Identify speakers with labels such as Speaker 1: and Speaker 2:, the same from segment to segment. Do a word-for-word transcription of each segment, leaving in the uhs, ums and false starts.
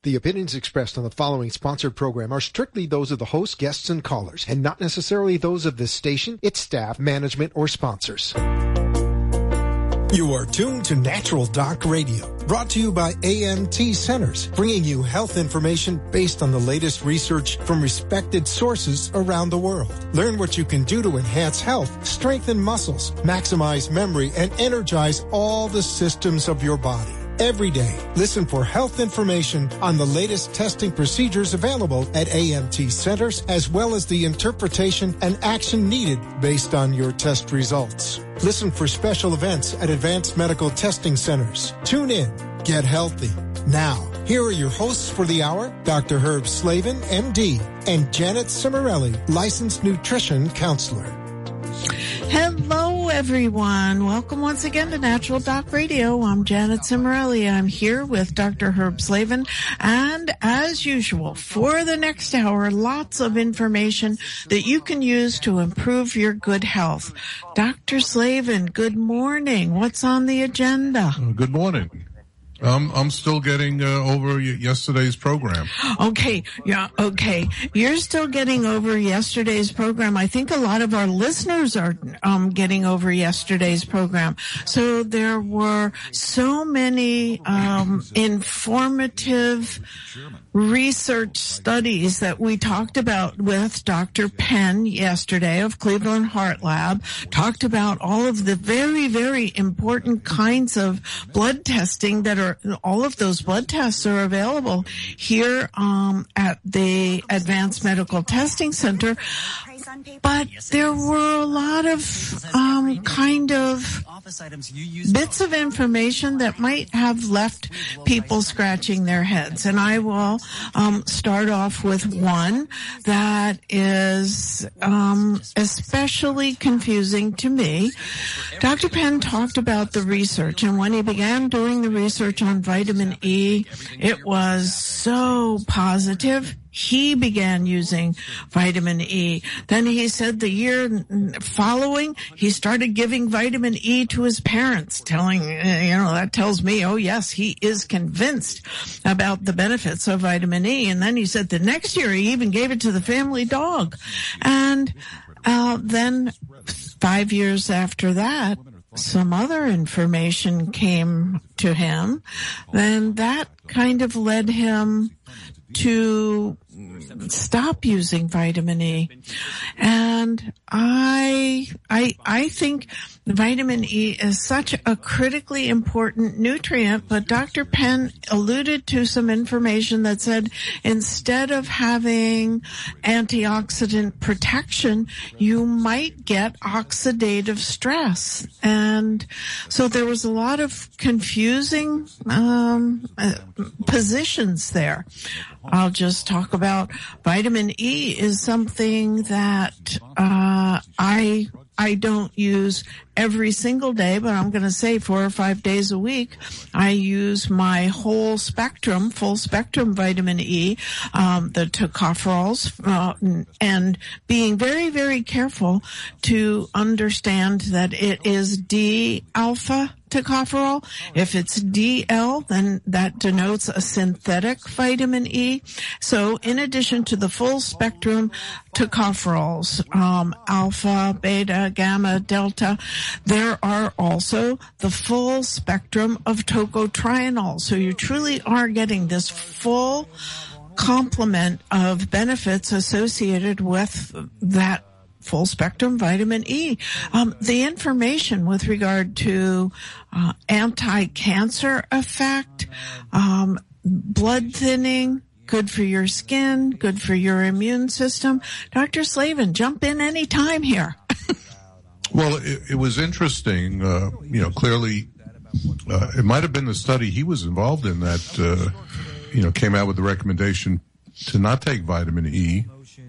Speaker 1: The opinions expressed on the following sponsored program are strictly those of the host, guests, and callers, and not necessarily those of this station, its staff, management, or sponsors. You are tuned to Natural Doc Radio, brought to you by A M T Centers, bringing you health information based on the latest research from respected sources around the world. Learn what you can do to enhance health, strengthen muscles, maximize memory, and energize all the systems of your body. Every day, listen for health information on the latest testing procedures available at A M T Centers, as well as the interpretation and action needed based on your test results. Listen for special events at Advanced Medical Testing Centers. Tune in. Get healthy. Now, here are your hosts for the hour, Doctor Herb Slavin, M D, and Janet Cimarelli, licensed nutrition counselor.
Speaker 2: Hello, everyone. Welcome once again to Natural Doc Radio. I'm Janet Cimarelli. I'm here with Doctor Herb Slavin. And as usual, for the next hour, lots of information that you can use to improve your good health. Doctor Slavin, good morning. What's on the agenda?
Speaker 3: Uh, good morning. Um, I'm still getting uh, over yesterday's program.
Speaker 2: Okay, yeah, okay. You're still getting over yesterday's program. I think a lot of our listeners are um, getting over yesterday's program. So there were so many um, informative research studies that we talked about with Doctor Penn yesterday of Cleveland Heart Lab, talked about all of the very, very important kinds of blood testing that are, all of those blood tests are available here um, at the Advanced Medical Testing Center. But there were a lot of um, kind of bits of information that might have left people scratching their heads. And I will um, start off with one that is um, especially confusing to me. Doctor Penn talked about the research, and when he began doing the research on vitamin E, it was so positive. He began using vitamin E. Then he said the year following, he started giving vitamin E to his parents, telling, you know, that tells me, oh yes, he is convinced about the benefits of vitamin E. And then he said the next year he even gave it to the family dog. And uh, then five years after that, some other information came to him. Then that kind of led him to stop using vitamin E. And I, I, I think vitamin E is such a critically important nutrient, but Doctor Penn alluded to some information that said instead of having antioxidant protection, you might get oxidative stress. And so there was a lot of confusing um, uh, positions there. I'll just talk about vitamin E is something that uh I I don't use every single day, but I'm going to say four or five days a week. I use my whole spectrum, full spectrum vitamin E, um, the tocopherols, uh, and being very, very careful to understand that it is D alpha tocopherol. If it's D L, then that denotes a synthetic vitamin E. So in addition to the full spectrum tocopherols, um, alpha, beta, gamma, delta, there are also the full spectrum of tocotrienol. So you truly are getting this full complement of benefits associated with that full spectrum vitamin E. Um, the information with regard to uh, anti-cancer effect, um, blood thinning, good for your skin, good for your immune system. Doctor Slavin, jump in any time here.
Speaker 3: Well, it, it was interesting. Uh, you know, clearly, uh, it might have been the study he was involved in that, uh, you know, came out with the recommendation to not take vitamin E.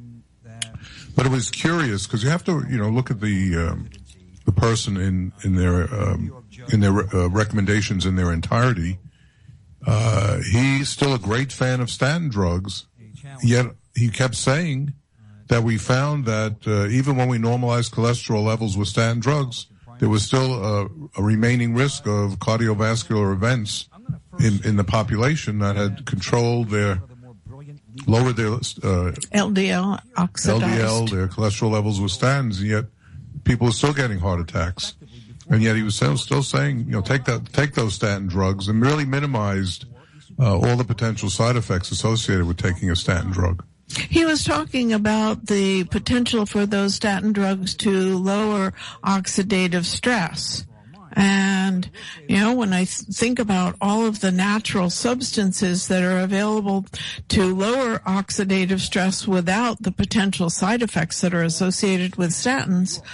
Speaker 3: But it was curious because you have to, you know, look at the um, the person in in their um, in their uh, recommendations in their entirety. Uh, he's still a great fan of statin drugs, yet he kept saying that we found that uh, even when we normalized cholesterol levels with statin drugs, there was still a, a remaining risk of cardiovascular events in, in the population that had controlled their, lowered their uh,
Speaker 2: L D L, oxidized.
Speaker 3: L D L, their cholesterol levels with statins, and yet people are still getting heart attacks. And yet he was still, still saying, you know, take that, take those statin drugs, and really minimized uh, all the potential side effects associated with taking a statin drug.
Speaker 2: He was talking about the potential for those statin drugs to lower oxidative stress. And, you know, when I th- think about all of the natural substances that are available to lower oxidative stress without the potential side effects that are associated with statins,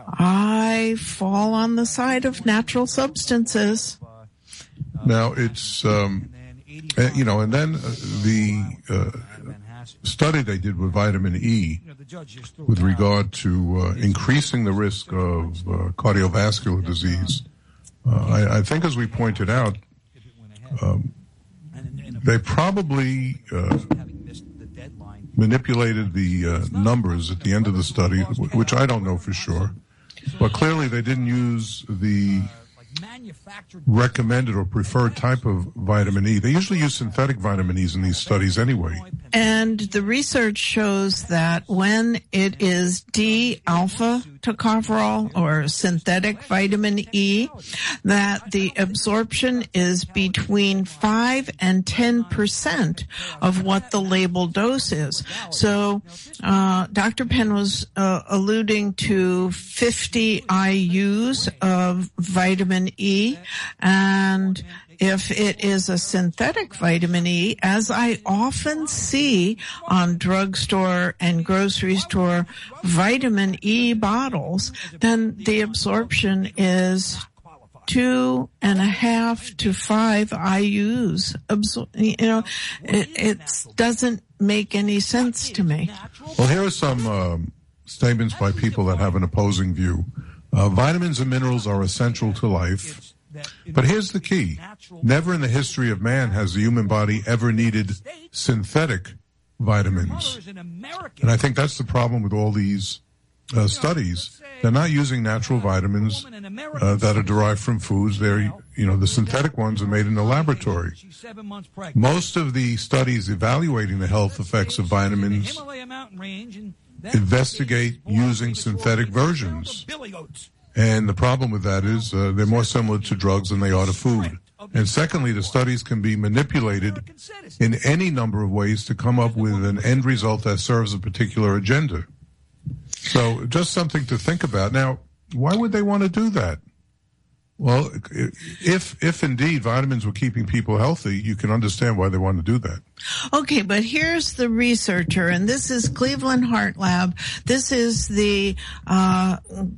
Speaker 2: I fall on the side of natural substances.
Speaker 3: Now, it's, um, you know, and then the uh, study they did with vitamin E with regard to uh, increasing the risk of uh, cardiovascular disease. Uh, I, I think, as we pointed out, um, they probably uh, manipulated the uh, numbers at the end of the study, which I don't know for sure. But clearly they didn't use the recommended or preferred type of vitamin E. They usually use synthetic vitamin E's in these studies anyway.
Speaker 2: And the research shows that when it is D-alpha tocopherol or synthetic vitamin E, that the absorption is between five and ten percent of what the label dose is. So uh Doctor Penn was uh, alluding to fifty I U's of vitamin E, and if it is a synthetic vitamin E, as I often see on drugstore and grocery store vitamin E bottles, then the absorption is two and a half to five I U's. Absor- you know, it, it doesn't make any sense to me.
Speaker 3: Well, here are some um, statements by people that have an opposing view. Uh, vitamins and minerals are essential to life. But here's the key. Never in the history of man has the human body ever needed synthetic vitamins. And I think that's the problem with all these uh, studies. They're not using natural vitamins uh, that are derived from foods. They're, you know, the synthetic ones are made in the laboratory. Most of the studies evaluating the health effects of vitamins investigate using synthetic versions. And the problem with that is uh, they're more similar to drugs than they are to food. And secondly, the studies can be manipulated in any number of ways to come up with an end result that serves a particular agenda. So just something to think about. Now, why would they want to do that? Well, if if indeed vitamins were keeping people healthy, you can understand why they want to do that.
Speaker 2: Okay, but here's the researcher, and this is Cleveland Heart Lab. This is the uh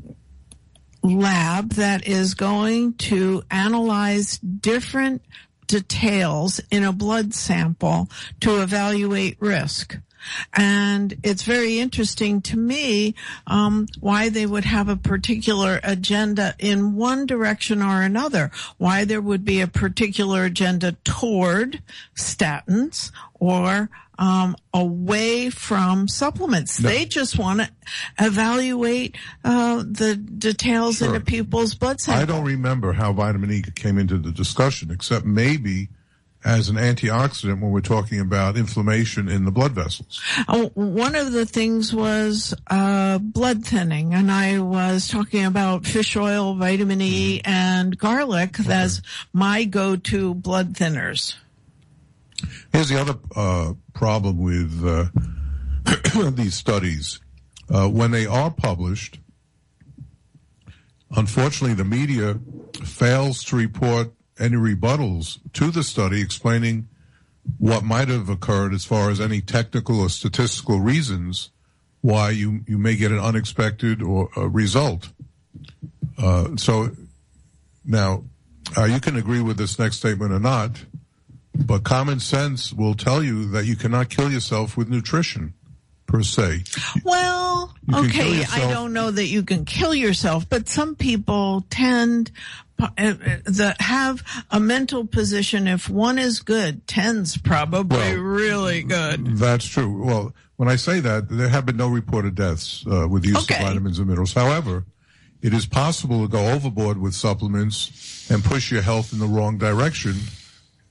Speaker 2: lab that is going to analyze different details in a blood sample to evaluate risk. And it's very interesting to me um why they would have a particular agenda in one direction or another, why there would be a particular agenda toward statins or um away from supplements. No. They just want to evaluate uh the details sure. in a people's blood sample.
Speaker 3: I don't remember how vitamin E came into the discussion, except maybe as an antioxidant when we're talking about inflammation in the blood vessels.
Speaker 2: Oh, one of the things was uh blood thinning, and I was talking about fish oil, vitamin E, mm-hmm. and garlic okay. as my go-to blood thinners.
Speaker 3: Here's the other uh problem with uh these studies. Uh when they are published, unfortunately the media fails to report any rebuttals to the study explaining what might have occurred as far as any technical or statistical reasons why you, you may get an unexpected or a result. Uh, so now, uh, you can agree with this next statement or not, but common sense will tell you that you cannot kill yourself with nutrition, per se.
Speaker 2: Well, okay, I don't know that you can kill yourself, but some people tend that have a mental position. If one is good, ten's probably well, really good.
Speaker 3: That's true. Well, when I say that, there have been no reported deaths uh, with the use okay. of vitamins and minerals. However, it is possible to go overboard with supplements and push your health in the wrong direction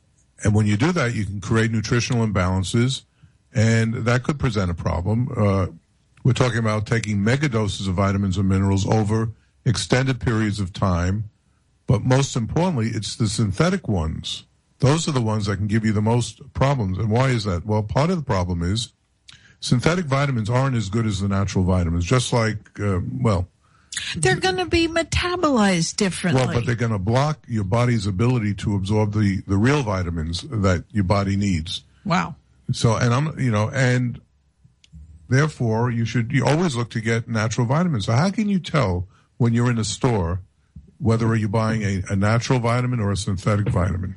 Speaker 3: And when you do that, you can create nutritional imbalances, and that could present a problem. Uh, we're talking about taking mega doses of vitamins and minerals over extended periods of time. But most importantly, it's the synthetic ones. Those are the ones that can give you the most problems. And why is that? Well, part of the problem is synthetic vitamins aren't as good as the natural vitamins, just like, uh, well...
Speaker 2: They're going to be metabolized differently.
Speaker 3: Well, but they're going to block your body's ability to absorb the, the real vitamins that your body needs.
Speaker 2: Wow. So,
Speaker 3: and I'm, you know, and therefore you should, you always look to get natural vitamins. So how can you tell when you're in a store whether you're buying a, a natural vitamin or a synthetic vitamin?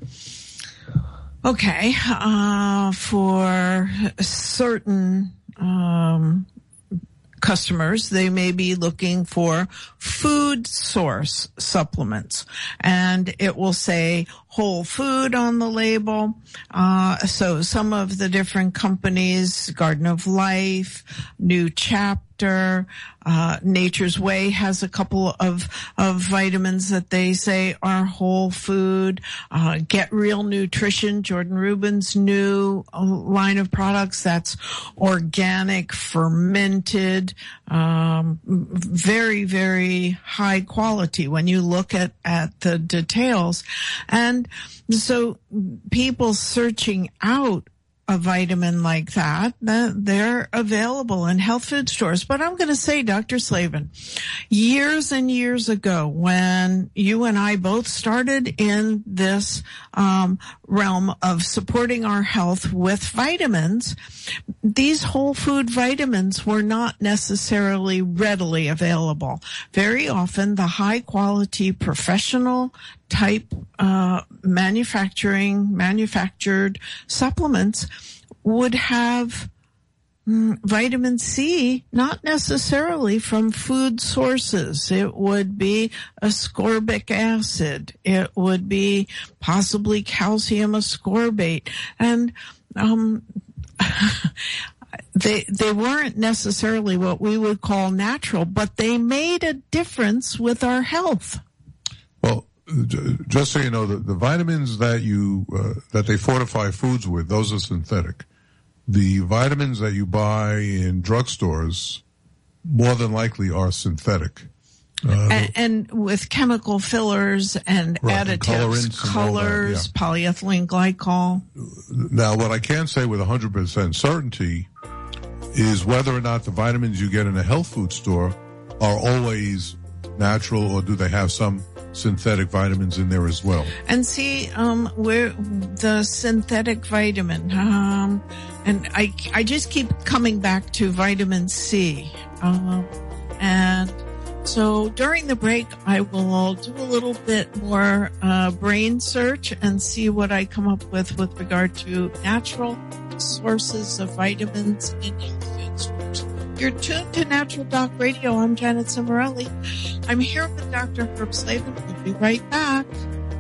Speaker 2: Okay. Uh, for certain, um, customers, they may be looking for food source supplements, and it will say whole food on the label. Uh, so some of the different companies, Garden of Life, New Chapter, uh, Nature's Way has a couple of, of vitamins that they say are whole food. Uh, Get Real Nutrition, Jordan Rubin's new line of products that's organic, fermented, um, very, very high quality when you look at, at the details. And so people searching out a vitamin like that, they're available in health food stores. But I'm going to say, Doctor Slavin, years and years ago, when you and I both started in this um, realm of supporting our health with vitamins, these whole food vitamins were not necessarily readily available. Very often, the high quality professional type uh manufacturing manufactured supplements would have mm, vitamin C, not necessarily from food sources. It would be ascorbic acid. It would be possibly calcium ascorbate. And um They they weren't necessarily what we would call natural, but they made a difference with our health.
Speaker 3: Well, just so you know, the, the vitamins that you uh, that they fortify foods with, those are synthetic. The vitamins that you buy in drugstores, more than likely, are synthetic. Uh,
Speaker 2: and, and with chemical fillers and
Speaker 3: right,
Speaker 2: additives,
Speaker 3: and
Speaker 2: colors,
Speaker 3: that, yeah.
Speaker 2: polyethylene glycol.
Speaker 3: Now, what I can say with one hundred percent certainty is whether or not the vitamins you get in a health food store are always natural, or do they have some synthetic vitamins in there as well.
Speaker 2: And see, um, where the synthetic vitamin, um, and I, I just keep coming back to vitamin C. Um, and so during the break, I will do a little bit more, uh, brain search and see what I come up with with regard to natural sources of vitamins in health food stores. You're tuned to Natural Doc Radio. I'm Janet Cimarelli. I'm here with Doctor Herb Slavin. We'll be right back.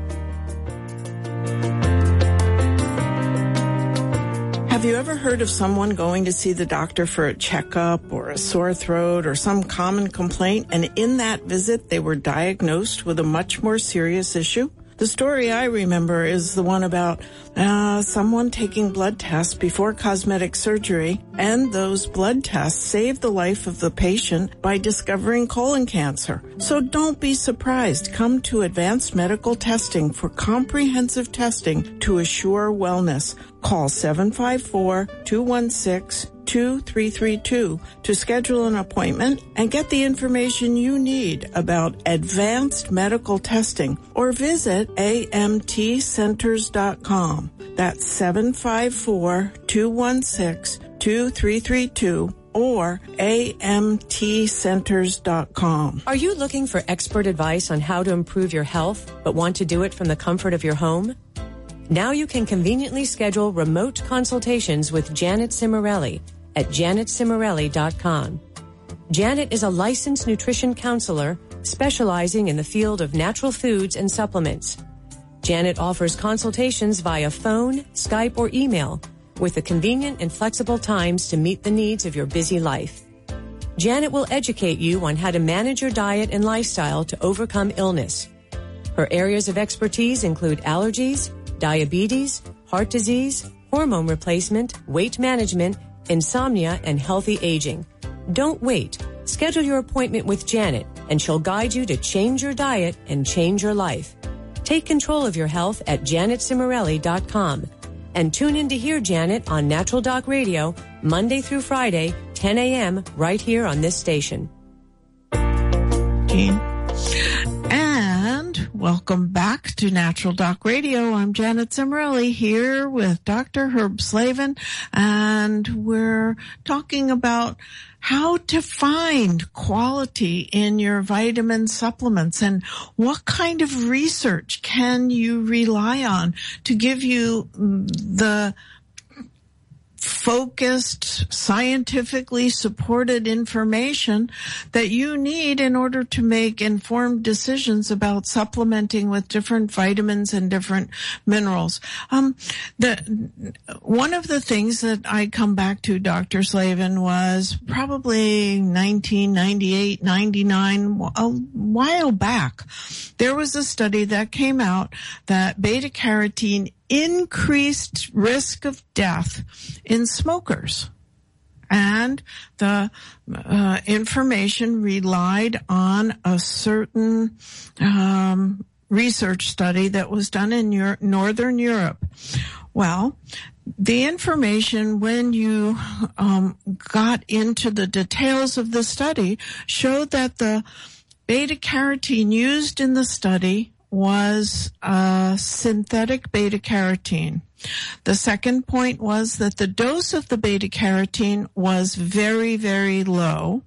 Speaker 2: Have you ever heard of someone going to see the doctor for a checkup or a sore throat or some common complaint, and in that visit they were diagnosed with a much more serious issue? The story I remember is the one about uh, someone taking blood tests before cosmetic surgery, and those blood tests saved the life of the patient by discovering colon cancer. So don't be surprised. Come to Advanced Medical Testing for comprehensive testing to assure wellness. Call seven five four, two one six, two three three two to schedule an appointment and get the information you need about advanced medical testing, or visit A M T centers dot com. That's seven five four, two one six, two three three two or A M T centers dot com.
Speaker 4: Are you looking for expert advice on how to improve your health but want to do it from the comfort of your home? Now you can conveniently schedule remote consultations with Janet Cimarelli at janet cimarelli dot com. Janet is a licensed nutrition counselor specializing in the field of natural foods and supplements. Janet offers consultations via phone, Skype, or email with the convenient and flexible times to meet the needs of your busy life. Janet will educate you on how to manage your diet and lifestyle to overcome illness. Her areas of expertise include allergies, diabetes, heart disease, hormone replacement, weight management, insomnia, and healthy aging. Don't wait. Schedule your appointment with Janet, and she'll guide you to change your diet and change your life. Take control of your health at janet cimarelli dot com. And tune in to hear Janet on Natural Doc Radio, Monday through Friday, ten a.m., right here on this station.
Speaker 2: And welcome back to Natural Doc Radio. I'm Janet Cimarelli here with Doctor Herb Slavin, and we're talking about how to find quality in your vitamin supplements and what kind of research can you rely on to give you the focused, scientifically supported information that you need in order to make informed decisions about supplementing with different vitamins and different minerals. Um, the, one of the things that I come back to, Doctor Slavin, was probably nineteen ninety-eight, ninety-nine, a while back. There was a study that came out that beta carotene increased risk of death in smokers. And the uh, information relied on a certain um, research study that was done in Euro- Northern Europe. Well, the information, when you um, got into the details of the study, showed that the beta carotene used in the study was uh, synthetic beta carotene. The second point was that the dose of the beta carotene was very, very low.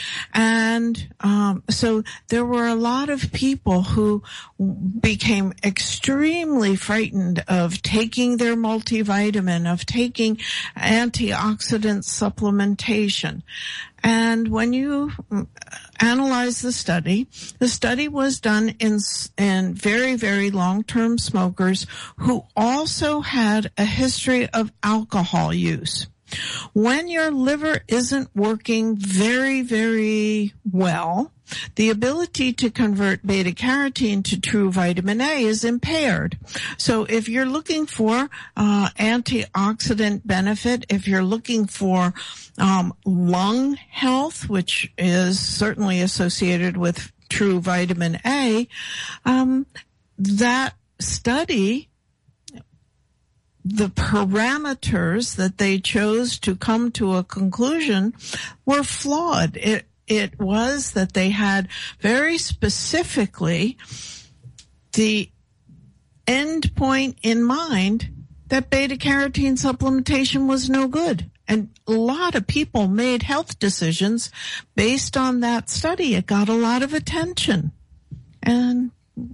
Speaker 2: And um, so there were a lot of people who became extremely frightened of taking their multivitamin, of taking antioxidant supplementation. And when you analyze the study, the study was done in, in very, very long-term smokers who also had a history of alcohol use. When your liver isn't working very, very well, the ability to convert beta carotene to true vitamin A is impaired. So if you're looking for uh antioxidant benefit, if you're looking for um lung health, which is certainly associated with true vitamin A, um that study, the parameters that they chose to come to a conclusion were flawed. It It was that they had very specifically the end point in mind that beta carotene supplementation was no good. And a lot of people made health decisions based on that study. It got a lot of attention. And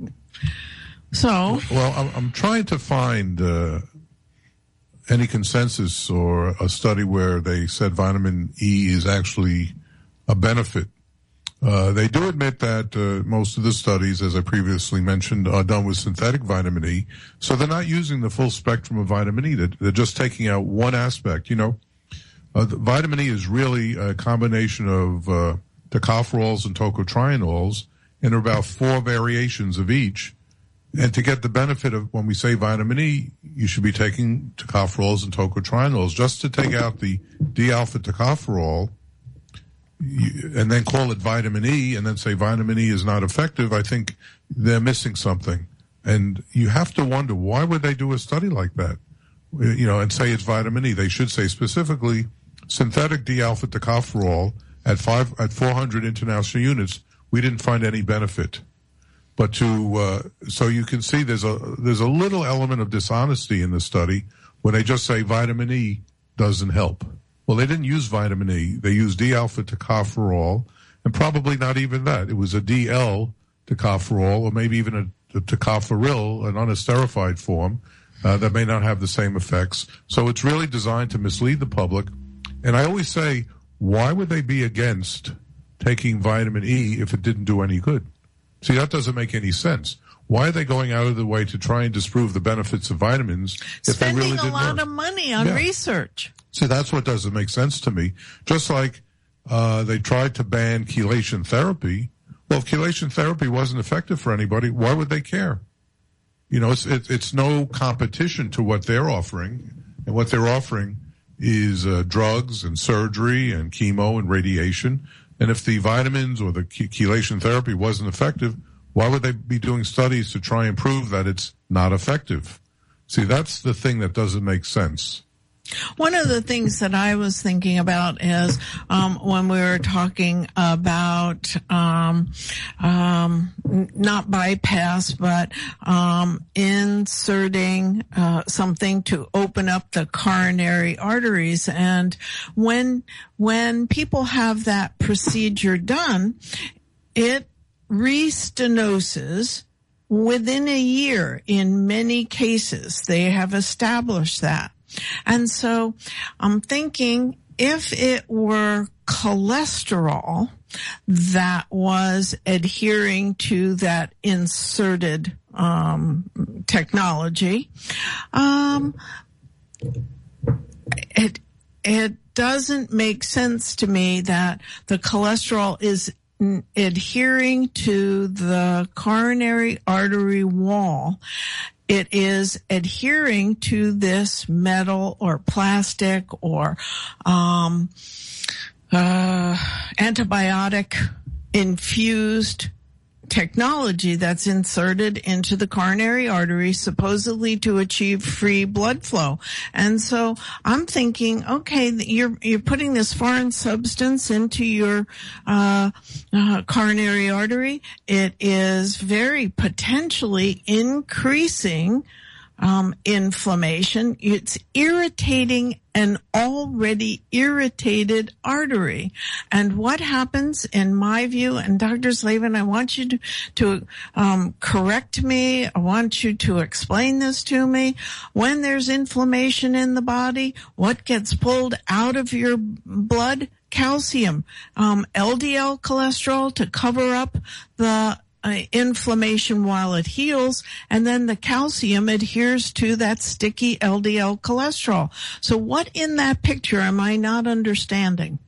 Speaker 2: so...
Speaker 3: Well, I'm, I'm trying to find uh, any consensus or a study where they said vitamin E is actually a benefit. Uh, they do admit that uh, most of the studies, as I previously mentioned, are done with synthetic vitamin E. So they're not using the full spectrum of vitamin E. They're, they're just taking out one aspect. You know, uh, the vitamin E is really a combination of uh, tocopherols and tocotrienols, and there are about four variations of each. And to get the benefit of when we say vitamin E, you should be taking tocopherols and tocotrienols. Just to take out the D-alpha tocopherol, You, and then call it vitamin E and then say vitamin E is not effective, I think they're missing something. And you have to wonder, why would they do a study like that? You know, and say it's vitamin E. They should say specifically synthetic D-alpha tocopherol at five, at four hundred international units, we didn't find any benefit. But to, uh, so you can see there's a, there's a little element of dishonesty in the study when they just say vitamin E doesn't help. Well, they didn't use vitamin E. They used D-alpha tocopherol, and probably not even that. It was a D L tocopherol, or maybe even a, a tocopherol, an unesterified form, uh, that may not have the same effects. So it's really designed to mislead the public. And I always say, why would they be against taking vitamin E if it didn't do any good? See, that doesn't make any sense. Why are they going out of the way to try and disprove the benefits of vitamins if
Speaker 2: Spending
Speaker 3: they really didn't
Speaker 2: a lot
Speaker 3: work?
Speaker 2: of money on
Speaker 3: Yeah.
Speaker 2: research.
Speaker 3: See, that's what doesn't make sense to me. Just like uh they tried to ban chelation therapy. Well, if chelation therapy wasn't effective for anybody, why would they care? you know, it's it, it's no competition to what they're offering, and what they're offering is uh, drugs and surgery and chemo and radiation. And if the vitamins or the chelation therapy wasn't effective, why would they be doing studies to try and prove that it's not effective? See, that's the thing that doesn't make sense.
Speaker 2: One of the things that I was thinking about is um, when we were talking about um, um, not bypass, but um, inserting uh, something to open up the coronary arteries. And when when people have that procedure done, it restenoses within a year. In many cases, they have established that. And so I'm thinking if it were cholesterol that was adhering to that inserted um, technology, um, it it doesn't make sense to me that the cholesterol is adhering to the coronary artery wall. It is adhering to this metal or plastic or um, uh, antibiotic infused technology that's inserted into the coronary artery, supposedly to achieve free blood flow. And so I'm thinking, okay, you're you're putting this foreign substance into your uh, uh coronary artery. It is very potentially increasing um inflammation. It's irritating an already irritated artery. And what happens, in my view, and Doctor Slavin, I want you to, to um correct me. I want you to explain this to me. When there's inflammation in the body, what gets pulled out of your blood? Calcium, um, L D L cholesterol to cover up the Uh, inflammation while it heals, and then the calcium adheres to that sticky L D L cholesterol. So what in that picture am I not understanding?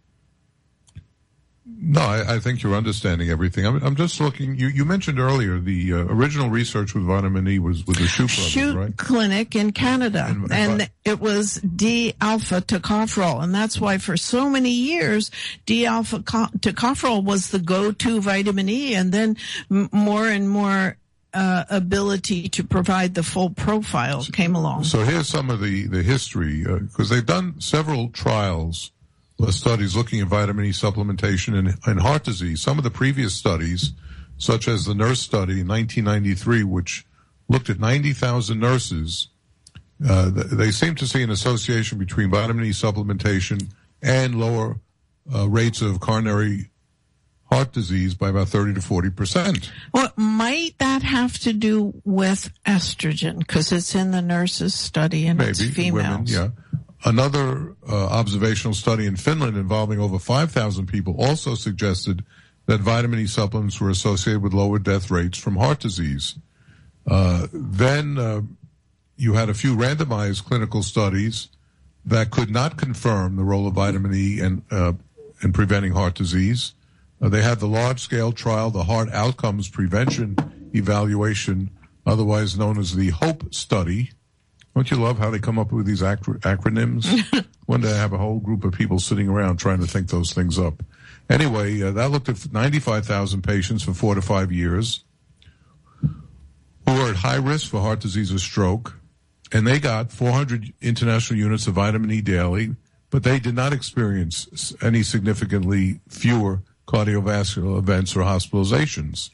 Speaker 3: No, I, I think you're understanding everything. I'm, I'm just looking. You, you mentioned earlier the uh, original research with vitamin E was with the Shute brothers,
Speaker 2: Shute
Speaker 3: right?
Speaker 2: Clinic in Canada, and, and, and it was D-alpha tocopherol, and that's why for so many years D-alpha tocopherol was the go-to vitamin E, and then m- more and more uh, ability to provide the full profile came along.
Speaker 3: So here's some of the the history, because uh, they've done several trials. Studies looking at vitamin E supplementation in, in heart disease. Some of the previous studies, such as the NURSE study in nineteen ninety-three, which looked at ninety thousand nurses, uh, they seem to see an association between vitamin E supplementation and lower uh, rates of coronary heart disease by about thirty to forty percent.
Speaker 2: Well, might that have to do with estrogen? Because it's in the NURSE's study and
Speaker 3: Maybe,
Speaker 2: it's females.
Speaker 3: Women, yeah. Another uh, observational study in Finland involving over five thousand people also suggested that vitamin E supplements were associated with lower death rates from heart disease. Uh, then uh, you had a few randomized clinical studies that could not confirm the role of vitamin E in, uh, in preventing heart disease. Uh, they had the large-scale trial, the Heart Outcomes Prevention Evaluation, otherwise known as the HOPE study. Don't you love how they come up with these acro- acronyms? One day I have a whole group of people sitting around trying to think those things up. Anyway, uh, that looked at ninety-five thousand patients for four to five years who were at high risk for heart disease or stroke, and they got four hundred international units of vitamin E daily, but they did not experience any significantly fewer cardiovascular events or hospitalizations.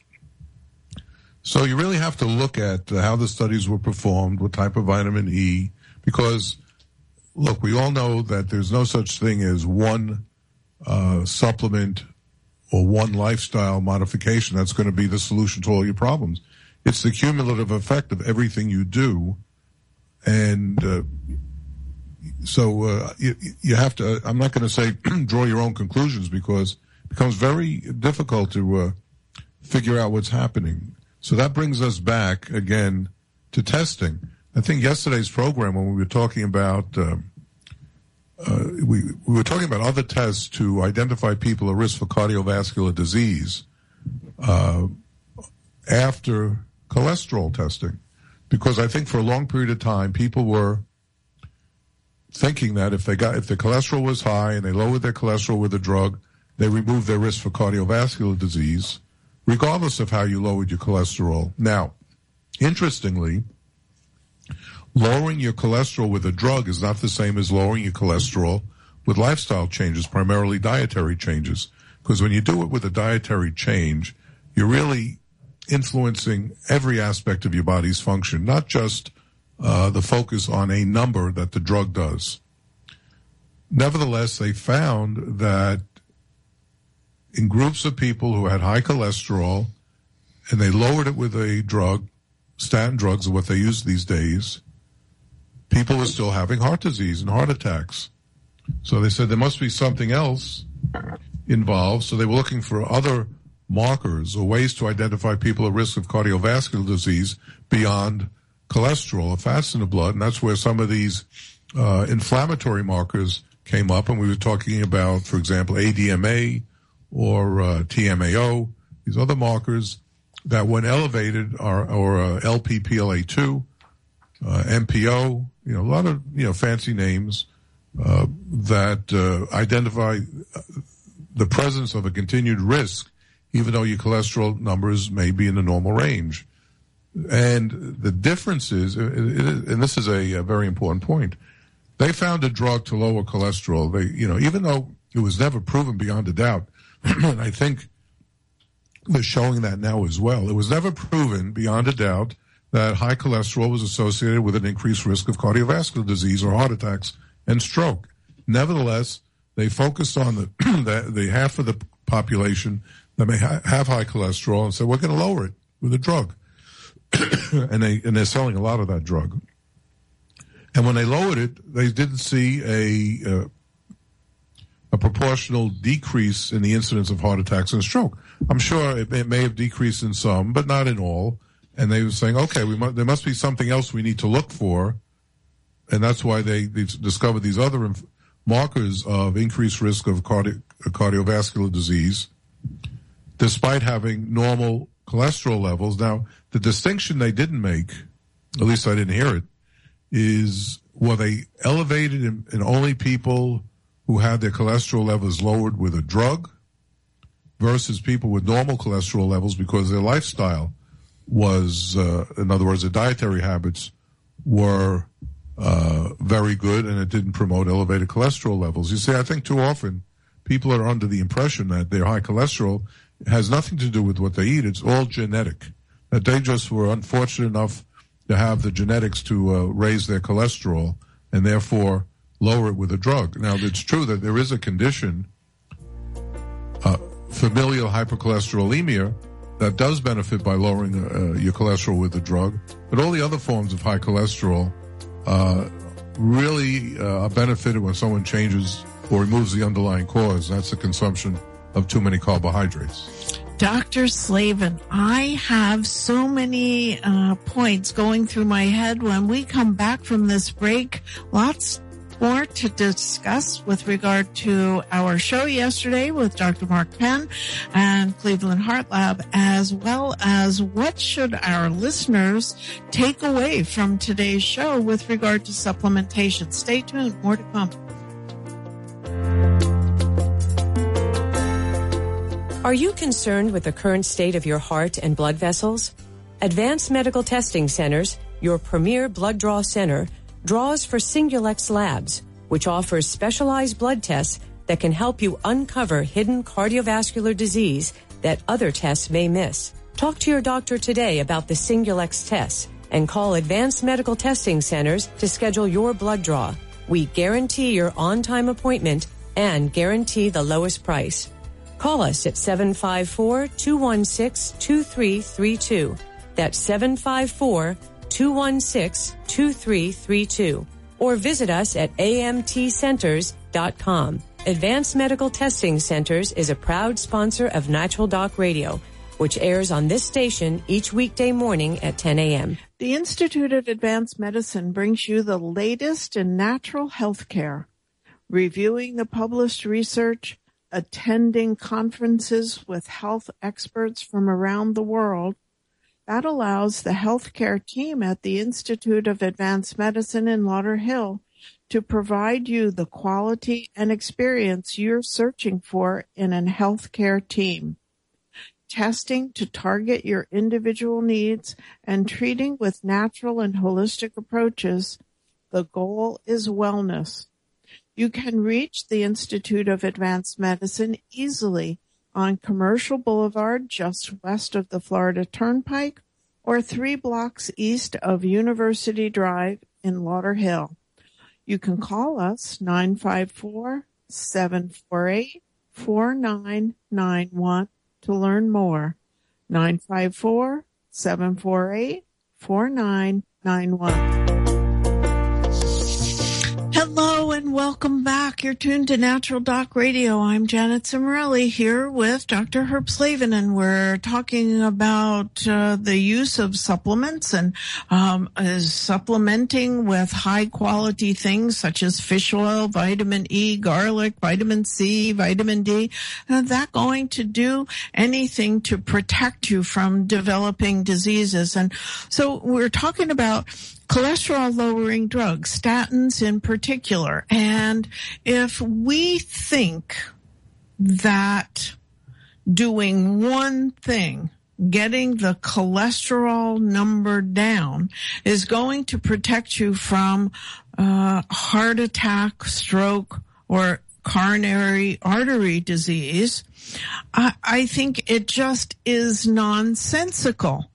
Speaker 3: So you really have to look at uh, how the studies were performed, what type of vitamin E, because, look, we all know that there's no such thing as one uh, supplement or one lifestyle modification that's going to be the solution to all your problems. It's the cumulative effect of everything you do. And uh, so uh, you, you have to, I'm not going to say draw your own conclusions, because it becomes very difficult to uh, figure out what's happening. So that brings us back again to testing. I think yesterday's program, when we were talking about, uh, uh, we, we were talking about other tests to identify people at risk for cardiovascular disease uh, after cholesterol testing, because I think for a long period of time, people were thinking that if they got if their cholesterol was high and they lowered their cholesterol with a drug, they removed their risk for cardiovascular disease, regardless of how you lowered your cholesterol. Now, interestingly, lowering your cholesterol with a drug is not the same as lowering your cholesterol with lifestyle changes, primarily dietary changes. Because when you do it with a dietary change, you're really influencing every aspect of your body's function, not just uh, the focus on a number that the drug does. Nevertheless, they found that in groups of people who had high cholesterol and they lowered it with a drug, statin drugs are what they use these days, people were still having heart disease and heart attacks. So they said there must be something else involved. So they were looking for other markers or ways to identify people at risk of cardiovascular disease beyond cholesterol or fats in the blood. And that's where some of these uh, inflammatory markers came up. And we were talking about, for example, A D M A or uh, T M A O, these other markers that when elevated are, or uh, L P P L A two, uh, M P O, you know, a lot of, you know, fancy names uh, that uh, identify the presence of a continued risk, even though your cholesterol numbers may be in the normal range. And the difference is, and this is a, a very important point, they found a drug to lower cholesterol. They, you know, even though it was never proven beyond a doubt, and I think they're showing that now as well, it was never proven beyond a doubt that high cholesterol was associated with an increased risk of cardiovascular disease or heart attacks and stroke. Nevertheless, they focused on the the, the half of the population that may ha- have high cholesterol and said, we're going to lower it with a drug. and they and they're selling a lot of that drug. And when they lowered it, they didn't see a uh, a proportional decrease in the incidence of heart attacks and stroke. I'm sure it may, it may have decreased in some, but not in all. And they were saying, okay, we mu- there must be something else we need to look for, and that's why they they've discovered these other inf- markers of increased risk of cardi- cardiovascular disease, despite having normal cholesterol levels. Now, the distinction they didn't make, at least I didn't hear it, is were they elevated in, in only people who had their cholesterol levels lowered with a drug versus people with normal cholesterol levels because their lifestyle was, uh, in other words, their dietary habits were uh, very good and it didn't promote elevated cholesterol levels. You see, I think too often people are under the impression that their high cholesterol has nothing to do with what they eat. It's all genetic. That they just were unfortunate enough to have the genetics to uh, raise their cholesterol and therefore lower it with a drug. Now, it's true that there is a condition, uh, familial hypercholesterolemia, that does benefit by lowering uh, your cholesterol with a drug. But all the other forms of high cholesterol uh, really uh, are benefited when someone changes or removes the underlying cause. That's the consumption of too many carbohydrates.
Speaker 2: Doctor Slavin, I have so many uh, points going through my head. When we come back from this break, lots more to discuss with regard to our show yesterday with Doctor Mark Penn and Cleveland Heart Lab, as well as what should our listeners take away from today's show with regard to supplementation. Stay tuned. More to come.
Speaker 4: Are you concerned with the current state of your heart and blood vessels? Advanced Medical Testing Centers, your premier blood draw center, draws for Singulex Labs, which offers specialized blood tests that can help you uncover hidden cardiovascular disease that other tests may miss. Talk to your doctor today about the Singulex tests and call Advanced Medical Testing Centers to schedule your blood draw. We guarantee your on-time appointment and guarantee the lowest price. Call us at seven five four, two one six, two three three two. That's seven five four, two one six, two three three two. Or visit us at A M T centers dot com. Advanced Medical Testing Centers is a proud sponsor of Natural Doc Radio, which airs on this station each weekday morning at ten a.m.
Speaker 2: The Institute of Advanced Medicine brings you the latest in natural health care, reviewing the published research, attending conferences with health experts from around the world, That allows the healthcare team at the Institute of Advanced Medicine in Lauderhill to provide you the quality and experience you're searching for in a healthcare team. Testing to target your individual needs and treating with natural and holistic approaches, the goal is wellness. You can reach the Institute of Advanced Medicine easily on Commercial Boulevard, just west of the Florida Turnpike, or three blocks east of University Drive in Lauderhill. You can call us nine five four, seven four eight, four nine nine one to learn more. nine five four, seven four eight, four nine nine one. Hello and welcome back. You're tuned to Natural Doc Radio. I'm Janet Cimarelli here with Doctor Herb Slavin, and we're talking about uh, the use of supplements and um, is supplementing with high quality things such as fish oil, vitamin E, garlic, vitamin C, vitamin D. Is that going to do anything to protect you from developing diseases? And so we're talking about cholesterol-lowering drugs, statins in particular. And if we think that doing one thing, getting the cholesterol number down, is going to protect you from uh, heart attack, stroke, or coronary artery disease, I, I think it just is nonsensical.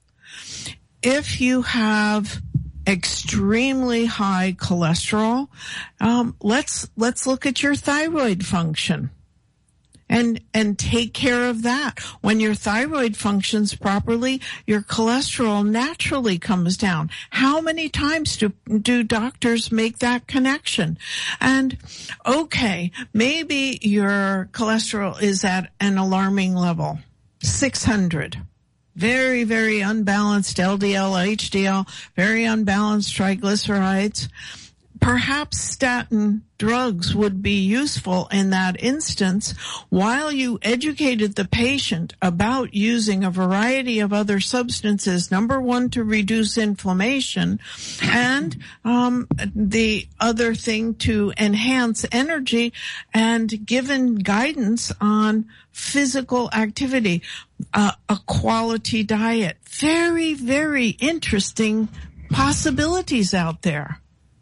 Speaker 2: If you have extremely high cholesterol, um, let's let's look at your thyroid function and and take care of that. When your thyroid functions properly, your cholesterol naturally comes down. How many times do do doctors make that connection? And okay, maybe your cholesterol is at an alarming level, six hundred. Very, very unbalanced L D L, H D L, very unbalanced triglycerides. Perhaps statin drugs would be useful in that instance while you educated the patient about using a variety of other substances, number one, to reduce inflammation, and um, the other thing to enhance energy, and given guidance on physical activity, uh, a quality diet. Very, very interesting possibilities out there.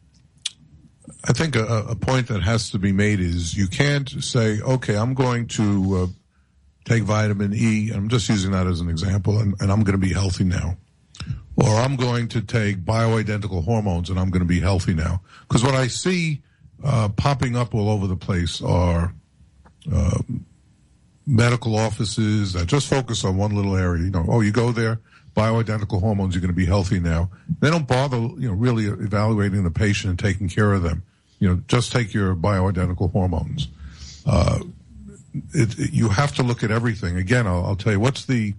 Speaker 3: I think a, a point that has to be made is you can't say, okay, I'm going to uh, take vitamin E, I'm just using that as an example, and, and I'm going to be healthy now. Or I'm going to take bioidentical hormones and I'm going to be healthy now. Because what I see uh, popping up all over the place are uh, medical offices that just focus on one little area. You know, oh, you go there, bioidentical hormones, you're going to be healthy now. They don't bother, you know, really evaluating the patient and taking care of them. You know, just take your bioidentical hormones. Uh, it, it, you have to look at everything. Again, I'll, I'll tell you, what's the,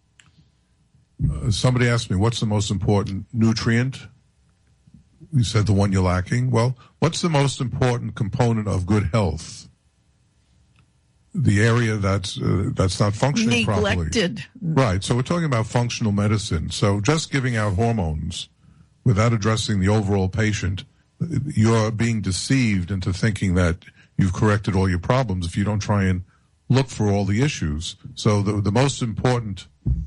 Speaker 3: uh, somebody asked me, what's the most important nutrient? We said the one you're lacking. Well, what's the most important component of good health? The area that's uh, that's not functioning
Speaker 2: neglected.
Speaker 3: Properly. Right. So we're talking about functional medicine. So just giving out hormones without addressing the overall patient, you're being deceived into thinking that you've corrected all your problems if you don't try and look for all the issues. So the the most important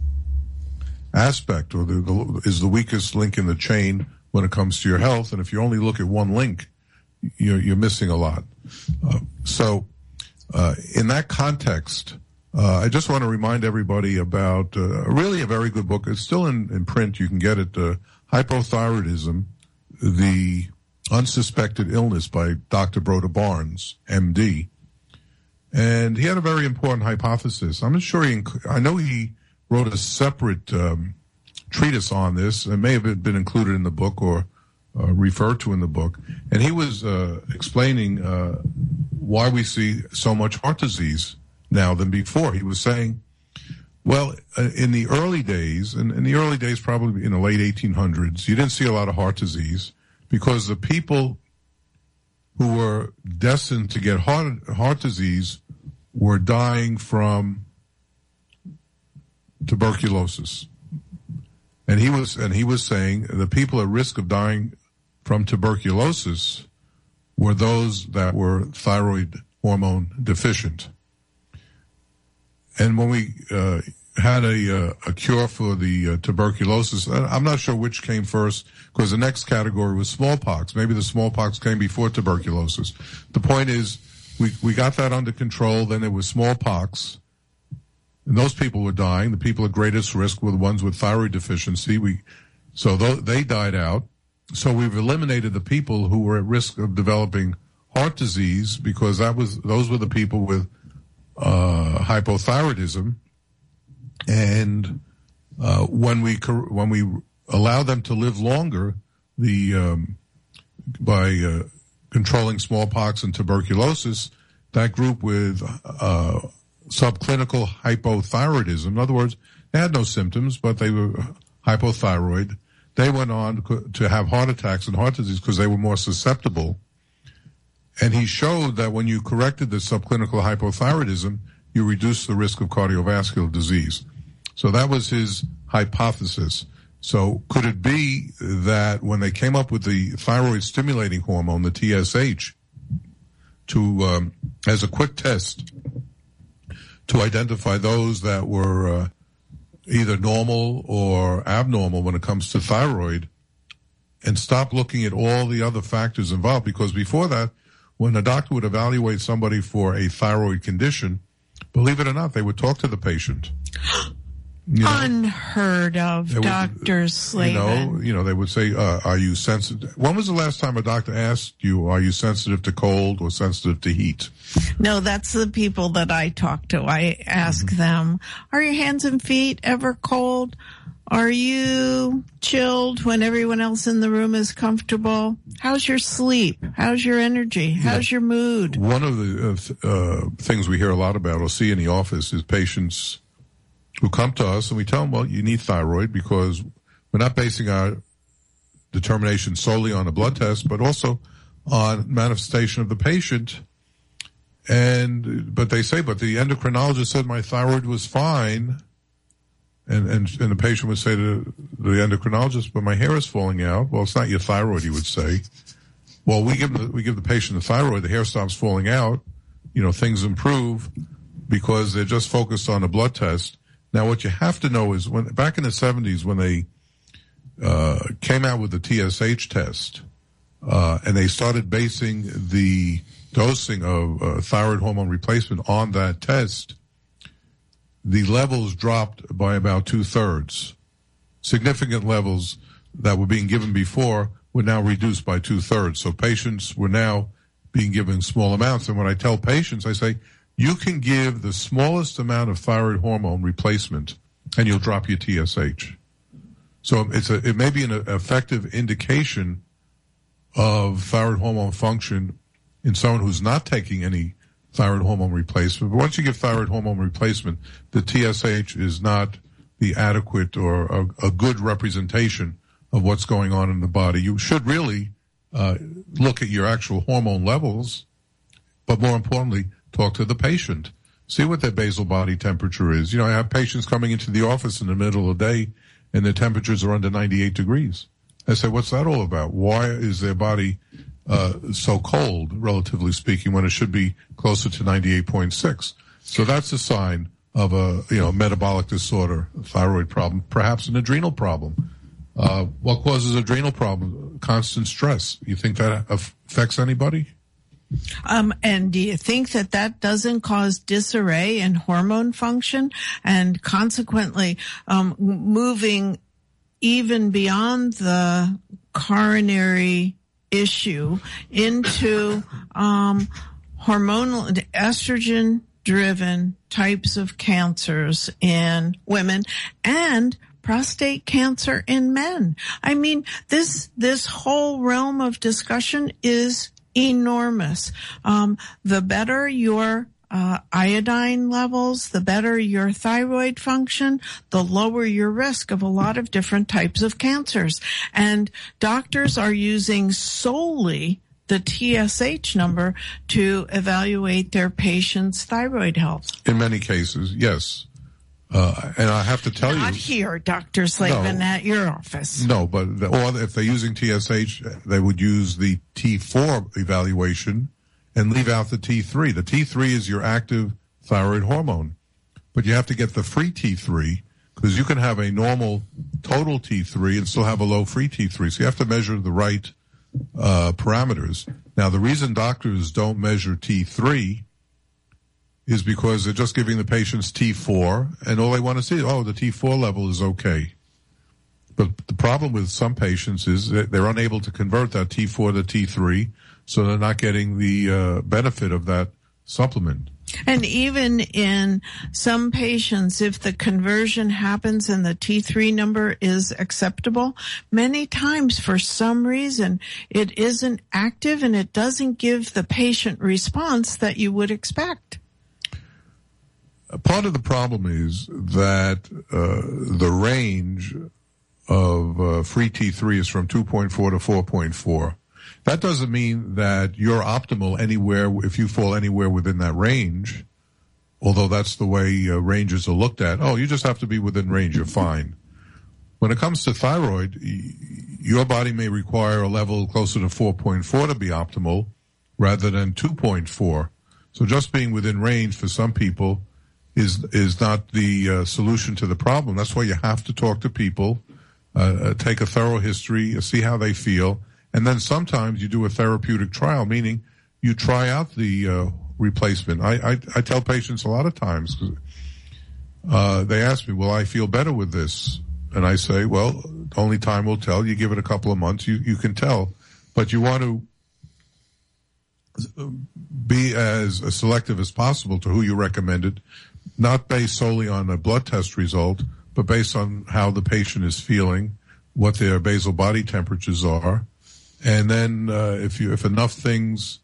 Speaker 3: aspect, or the, the is the weakest link in the chain when it comes to your health. And if you only look at one link, you're you're missing a lot. Uh, so. Uh, in that context, uh, I just want to remind everybody about uh, really a very good book. It's still in, in print. You can get it, uh, Hypothyroidism, The Unsuspected Illness by Doctor Broda Barnes, M D. And he had a very important hypothesis. I'm not sure he, I know he wrote a separate um, treatise on this. It may have been included in the book or uh, referred to in the book. And he was uh, explaining uh, why we see so much heart disease now than before. He was saying, well, uh, in the early days, and in, in the early days probably in the late eighteen hundreds, you didn't see a lot of heart disease because the people who were destined to get heart, heart disease were dying from tuberculosis. And he was, and he was saying the people at risk of dying from tuberculosis were those that were thyroid hormone deficient. And when we uh, had a, uh, a cure for the uh, tuberculosis, I'm not sure which came first, because the next category was smallpox. Maybe the smallpox came before tuberculosis. The point is, we, we got that under control, then there was smallpox, and those people were dying. The people at greatest risk were the ones with thyroid deficiency. We, so th- they died out. So we've eliminated the people who were at risk of developing heart disease, because that was those were the people with uh, hypothyroidism. And uh, when we when we allow them to live longer, the um, by uh, controlling smallpox and tuberculosis, that group with uh, subclinical hypothyroidism, in other words, they had no symptoms, but they were hypothyroid. They went on to have heart attacks and heart disease because they were more susceptible. And he showed that when you corrected the subclinical hypothyroidism, you reduced the risk of cardiovascular disease. So that was his hypothesis. So could it be that when they came up with the thyroid stimulating hormone, the T S H, to um, as a quick test to identify those that were uh, either normal or abnormal when it comes to thyroid, and stop looking at all the other factors involved? Because before that, when a doctor would evaluate somebody for a thyroid condition, believe it or not, they would talk to the patient. You know,
Speaker 2: unheard of, Doctor Slavin.
Speaker 3: You know, you know, they would say, uh, are you sensitive? When was the last time a doctor asked you, are you sensitive to cold or sensitive to heat?
Speaker 2: No, that's the people that I talk to. I ask mm-hmm. them, are your hands and feet ever cold? Are you chilled when everyone else in the room is comfortable? How's your sleep? How's your energy? How's yeah. your mood?
Speaker 3: One of the uh, th- uh, things we hear a lot about or see in the office is patients who come to us and we tell them, well, you need thyroid, because we're not basing our determination solely on a blood test, but also on manifestation of the patient. And, but they say, but the endocrinologist said my thyroid was fine. And, and, and the patient would say to the endocrinologist, but my hair is falling out. Well, it's not your thyroid, he would say. Well, we give the, we give the patient the thyroid, the hair stops falling out, you know, things improve because they're just focused on a blood test. Now, what you have to know is when back in the seventies, when they uh, came out with the T S H test, uh, and they started basing the dosing of uh, thyroid hormone replacement on that test, the levels dropped by about two-thirds. Significant levels that were being given before were now reduced by two-thirds. So patients were now being given small amounts. And when I tell patients, I say, you can give the smallest amount of thyroid hormone replacement and you'll drop your T S H. So it's a, it may be an effective indication of thyroid hormone function in someone who's not taking any thyroid hormone replacement. But once you give thyroid hormone replacement, the T S H is not the adequate or a, a good representation of what's going on in the body. You should really uh, look at your actual hormone levels, but more importantly, talk to the patient. See what their basal body temperature is. You know, I have patients coming into the office in the middle of the day and their temperatures are under ninety-eight degrees. I say, what's that all about? Why is their body uh, so cold, relatively speaking, when it should be closer to ninety-eight point six? So that's a sign of a, you know, metabolic disorder, a thyroid problem, perhaps an adrenal problem. Uh, what causes adrenal problem? Constant stress. You think that affects anybody?
Speaker 2: Um, and do you think that that doesn't cause disarray in hormone function and consequently um, moving even beyond the coronary issue into um, hormonal estrogen-driven types of cancers in women and prostate cancer in men? I mean, this this whole realm of discussion is enormous. Um, the better your uh, iodine levels, the better your thyroid function, the lower your risk of a lot of different types of cancers. And doctors are using solely the T S H number to evaluate their patients' thyroid health.
Speaker 3: In many cases, yes. Uh, and I have to tell
Speaker 2: Not
Speaker 3: you.
Speaker 2: Not here, Doctor Slavin,
Speaker 3: no,
Speaker 2: at your office.
Speaker 3: No, but, the, or if they're using T S H, they would use the T four evaluation and leave out the T three. The T three is your active thyroid hormone. But you have to get the free T three, because you can have a normal total T three and still have a low free T three. So you have to measure the right uh, parameters. Now, the reason doctors don't measure T three is because they're just giving the patients T four, and all they want to see is, oh, the T four level is okay. But the problem with some patients is that they're unable to convert that T four to T three, so they're not getting the uh, benefit of that supplement.
Speaker 2: And even in some patients, if the conversion happens and the T three number is acceptable, many times for some reason it isn't active and it doesn't give the patient response that you would expect.
Speaker 3: Part of the problem is that uh, the range of uh, free T three is from two point four to four point four. That doesn't mean that you're optimal anywhere if you fall anywhere within that range, although that's the way uh, ranges are looked at. Oh, you just have to be within range, you're fine. When it comes to thyroid, y- your body may require a level closer to four point four to be optimal rather than two point four. So just being within range for some people is is not the uh, solution to the problem. That's why you have to talk to people, uh, take a thorough history, see how they feel, and then sometimes you do a therapeutic trial, meaning you try out the uh, replacement. I, I I tell patients a lot of times, uh, they ask me, will I feel better with this? And I say, well, only time will tell. You give it a couple of months, you, you can tell. But you want to be as selective as possible to who you recommended, not based solely on a blood test result, but based on how the patient is feeling, what their basal body temperatures are. And then uh, if you if enough things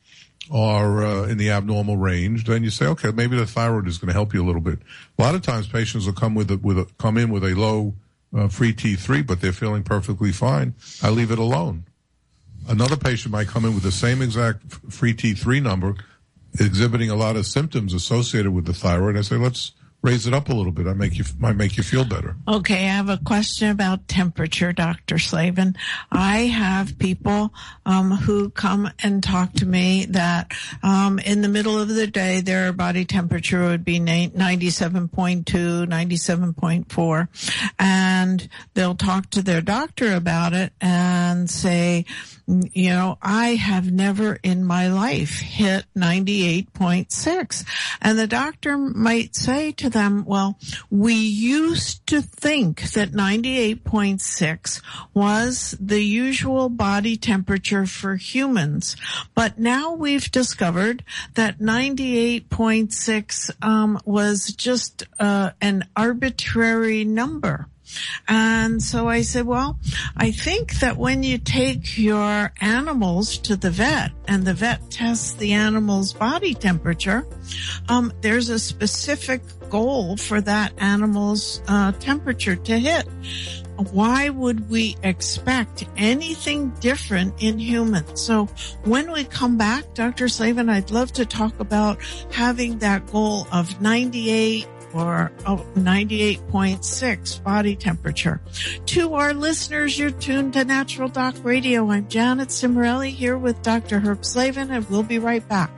Speaker 3: are uh, in the abnormal range, then you say, okay, maybe the thyroid is going to help you a little bit. A lot of times patients will come with a, with a, come in with a low uh, free T three, but they're feeling perfectly fine. I leave it alone. Another patient might come in with the same exact free T three number, exhibiting a lot of symptoms associated with the thyroid. I say, let's raise it up a little bit. I make you might make you feel better.
Speaker 2: Okay, I have a question about temperature, Doctor Slavin. I have people um, who come and talk to me that um, in the middle of the day their body temperature would be ninety-seven point two, ninety-seven point four, and they'll talk to their doctor about it and say, you know, I have never in my life hit ninety-eight point six. And the doctor might say to them, well, we used to think that ninety-eight point six was the usual body temperature for humans. But now we've discovered that ninety-eight point six um, was just uh, an arbitrary number. And so I said, well, I think that when you take your animals to the vet and the vet tests the animal's body temperature, um, there's a specific goal for that animal's uh, temperature to hit. Why would we expect anything different in humans? So when we come back, Doctor Slavin, I'd love to talk about having that goal of ninety-eight or oh, ninety-eight point six body temperature. To our listeners, you're tuned to Natural Doc Radio. I'm Janet Cimorelli here with Doctor Herb Slavin, and we'll be right back.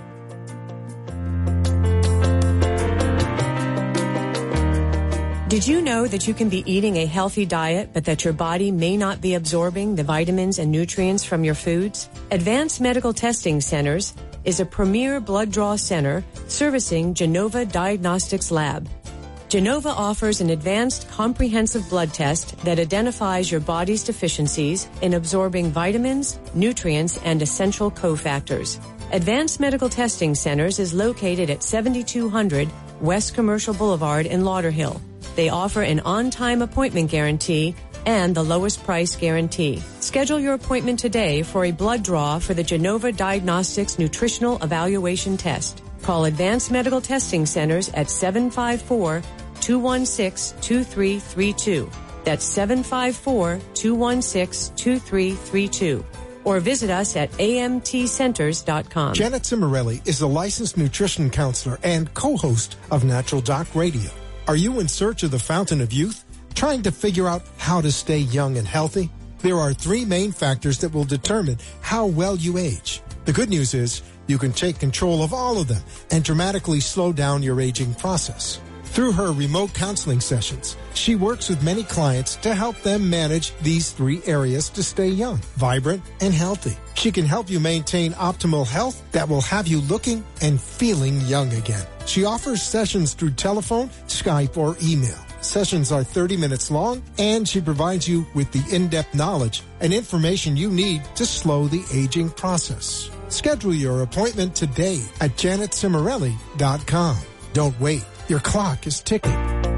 Speaker 4: Did you know that you can be eating a healthy diet, but that your body may not be absorbing the vitamins and nutrients from your foods? Advanced Medical Testing Centers is a premier blood draw center servicing Genova Diagnostics Lab. Genova offers an advanced comprehensive blood test that identifies your body's deficiencies in absorbing vitamins, nutrients, and essential cofactors. Advanced Medical Testing Centers is located at seventy-two hundred West Commercial Boulevard in Lauderhill. They offer an on-time appointment guarantee and the lowest price guarantee. Schedule your appointment today for a blood draw for the Genova Diagnostics Nutritional Evaluation Test. Call Advanced Medical Testing Centers at seven five four, two one six, two three three two. That's seven five four, two one six, two three three two. Or visit us at A M T centers dot com.
Speaker 1: Janet Cimorelli is a licensed nutrition counselor and co-host of Natural Doc Radio. Are you in search of the fountain of youth? Trying to figure out how to stay young and healthy? There are three main factors that will determine how well you age. The good news is you can take control of all of them and dramatically slow down your aging process. Through her remote counseling sessions, she works with many clients to help them manage these three areas to stay young, vibrant, and healthy. She can help you maintain optimal health that will have you looking and feeling young again. She offers sessions through telephone, Skype, or email. Sessions are thirty minutes long, and she provides you with the in-depth knowledge and information you need to slow the aging process. Schedule your appointment today at janet cimarelli dot com. Don't wait. Your clock is ticking.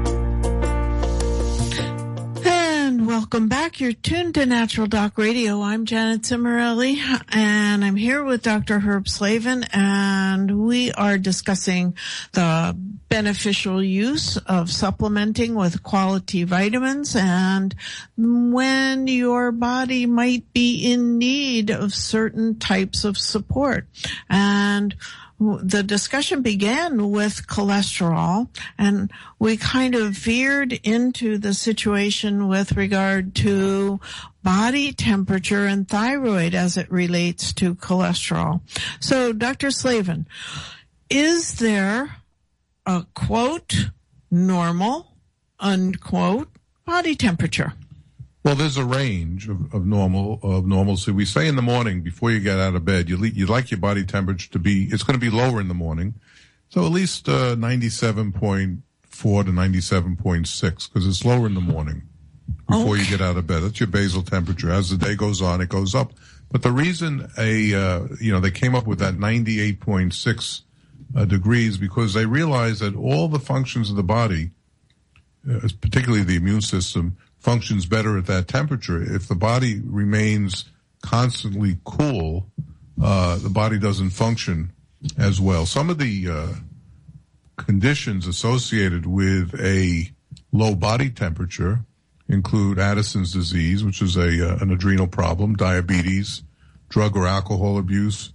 Speaker 2: And welcome back. You're tuned to Natural Doc Radio. I'm Janet Cimarelli, and I'm here with Doctor Herb Slavin, and we are discussing the beneficial use of supplementing with quality vitamins and when your body might be in need of certain types of support. And the discussion began with cholesterol, and we kind of veered into the situation with regard to body temperature and thyroid as it relates to cholesterol. So, Doctor Slavin, is there a, quote, normal, unquote, body temperature?
Speaker 3: Well, there's a range of, of normal of normalcy. We say in the morning before you get out of bed, you le- you'd like your body temperature to be, it's going to be lower in the morning. So at least uh, ninety-seven point four to ninety-seven point six, because it's lower in the morning before okay. you get out of bed. That's your basal temperature. As the day goes on, it goes up. But the reason a uh, you know they came up with that ninety-eight point six uh, degrees because they realized that all the functions of the body, uh, particularly the immune system, functions better at that temperature. If the body remains constantly cool, uh, the body doesn't function as well. Some of the uh, conditions associated with a low body temperature include Addison's disease, which is a uh, an adrenal problem, diabetes, drug or alcohol abuse,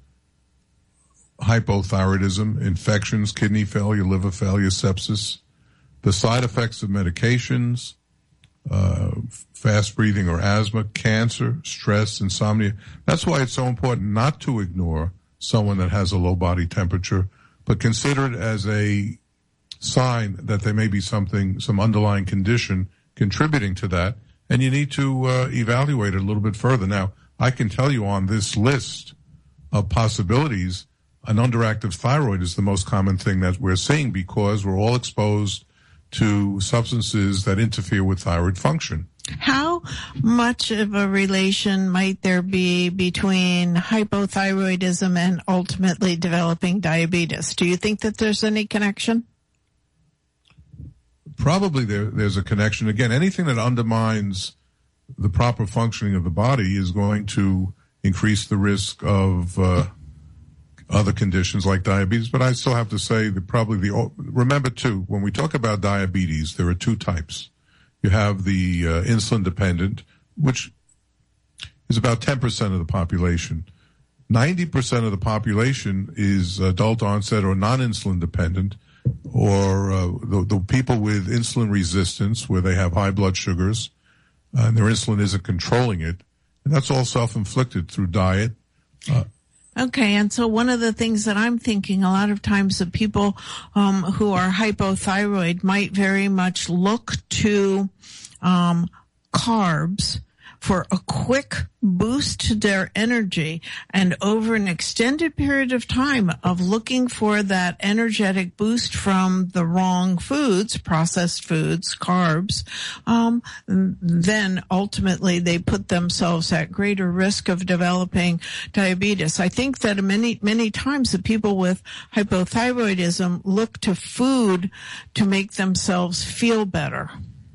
Speaker 3: hypothyroidism, infections, kidney failure, liver failure, sepsis, the side effects of medications, Uh, fast breathing or asthma, cancer, stress, insomnia. That's why it's so important not to ignore someone that has a low body temperature, but consider it as a sign that there may be something, some underlying condition contributing to that, and you need to uh, evaluate it a little bit further. Now, I can tell you on this list of possibilities, an underactive thyroid is the most common thing that we're seeing because we're all exposed to substances that interfere with thyroid function.
Speaker 2: How much of a relation might there be between hypothyroidism and ultimately developing diabetes? Do you think that there's any connection?
Speaker 3: Probably there, there's a connection. Again, anything that undermines the proper functioning of the body is going to increase the risk of uh, other conditions like diabetes. But I still have to say that probably the, remember too, when we talk about diabetes, there are two types. You have the uh, insulin dependent, which is about ten percent of the population. ninety percent of the population is adult onset or non-insulin dependent, or uh, the, the people with insulin resistance where they have high blood sugars uh, and their insulin isn't controlling it. And that's all self-inflicted through diet. Uh,
Speaker 2: Okay, and so one of the things that I'm thinking a lot of times of people um, who are hypothyroid might very much look to um, carbs for a quick boost to their energy, and over an extended period of time of looking for that energetic boost from the wrong foods, processed foods, carbs, um, then ultimately they put themselves at greater risk of developing diabetes. I think that many, many times the people with hypothyroidism look to food to make themselves feel better.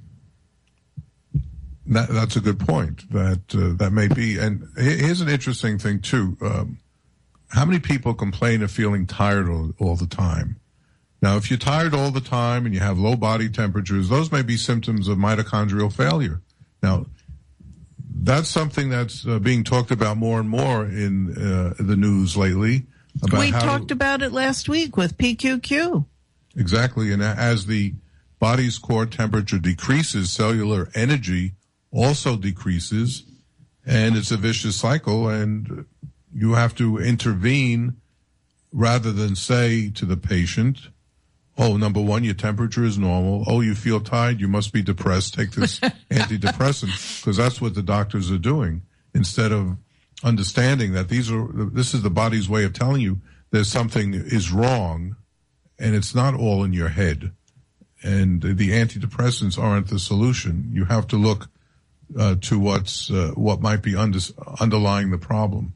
Speaker 3: That, that's a good point. That uh, that may be. And here's an interesting thing too. Um, how many people complain of feeling tired all, all the time? Now, if you're tired all the time and you have low body temperatures, those may be symptoms of mitochondrial failure. Now, that's something that's uh, being talked about more and more in uh, the news lately. About
Speaker 2: we
Speaker 3: how
Speaker 2: talked
Speaker 3: to,
Speaker 2: about it last week with P Q Q.
Speaker 3: Exactly, and as the body's core temperature decreases, cellular energy also decreases, and it's a vicious cycle, and you have to intervene rather than say to the patient, oh, number one, your temperature is normal. Oh, you feel tired. You must be depressed. Take this antidepressant, because that's what the doctors are doing, instead of understanding that these are, this is the body's way of telling you there's something is wrong, and it's not all in your head. And the antidepressants aren't the solution. You have to look uh, to what's uh, what might be under, underlying the problem.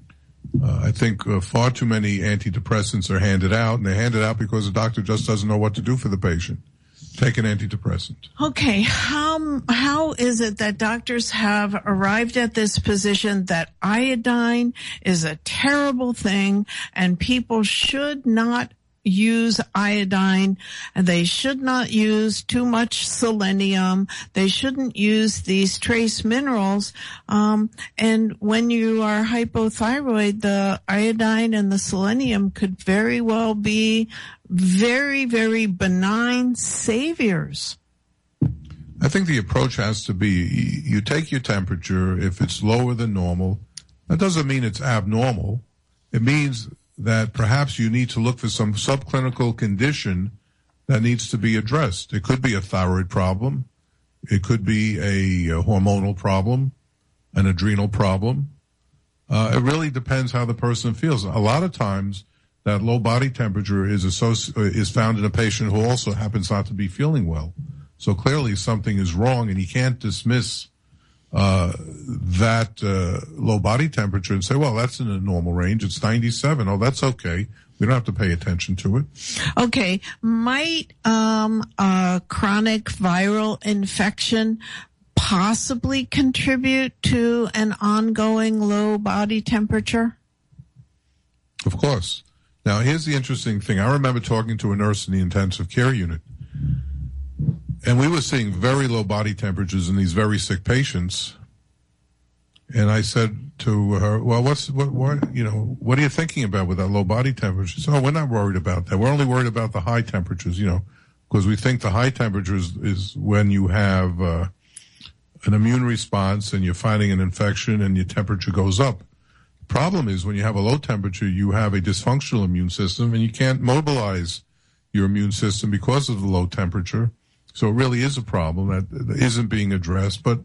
Speaker 3: Uh, I think uh, far too many antidepressants are handed out, and they're handed out because the doctor just doesn't know what to do for the patient. Take an antidepressant.
Speaker 2: Okay, how how is it that doctors have arrived at this position that iodine is a terrible thing and people should not use iodine, and they should not use too much selenium, they shouldn't use these trace minerals, um, and when you are hypothyroid, the iodine and the selenium could very well be very, very benign saviors?
Speaker 3: I think the approach has to be, you take your temperature. If it's lower than normal, that doesn't mean it's abnormal. It means that perhaps you need to look for some subclinical condition that needs to be addressed. It could be a thyroid problem. It could be a, a hormonal problem, an adrenal problem. Uh, it really depends how the person feels. A lot of times, that low body temperature is associ- is found in a patient who also happens not to be feeling well. So clearly something is wrong, and you can't dismiss uh that uh low body temperature and say, well, that's in a normal range. It's ninety-seven. Oh, that's okay. We don't have to pay attention to it.
Speaker 2: Okay. Might um a chronic viral infection possibly contribute to an ongoing low body temperature?
Speaker 3: Of course. Now, here's the interesting thing. I remember talking to a nurse in the intensive care unit, and we were seeing very low body temperatures in these very sick patients. And I said to her, well, what's, what, what, you know, what are you thinking about with that low body temperature? She said, oh, we're not worried about that. We're only worried about the high temperatures, you know, because we think the high temperatures is when you have, uh, an immune response and you're fighting an infection and your temperature goes up. The problem is when you have a low temperature, you have a dysfunctional immune system and you can't mobilize your immune system because of the low temperature. So it really is a problem that isn't being addressed. But